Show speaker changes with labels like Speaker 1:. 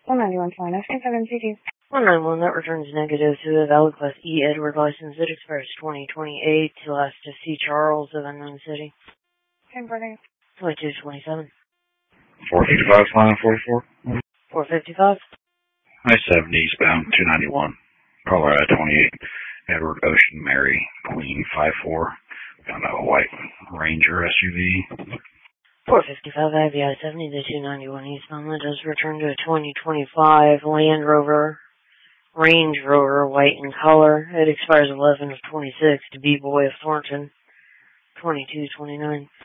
Speaker 1: 191 fine. F7 CT.
Speaker 2: 191, that returns negative to the valid class E Edward license that expires 2028 to last to C. Charles of Unknown City.
Speaker 1: 1040.
Speaker 2: 2227.
Speaker 3: 455, line 44.
Speaker 2: 455.
Speaker 3: I-70 eastbound 291. Colorado 28. Edward Ocean Mary Queen 54. Found a white Ranger SUV.
Speaker 2: 455 Ivy I-70 to 291 eastbound. That does return to a 2025 Land Rover, Range Rover, white in color. It expires 11 of 26 to B-Boy of Thornton, 2229.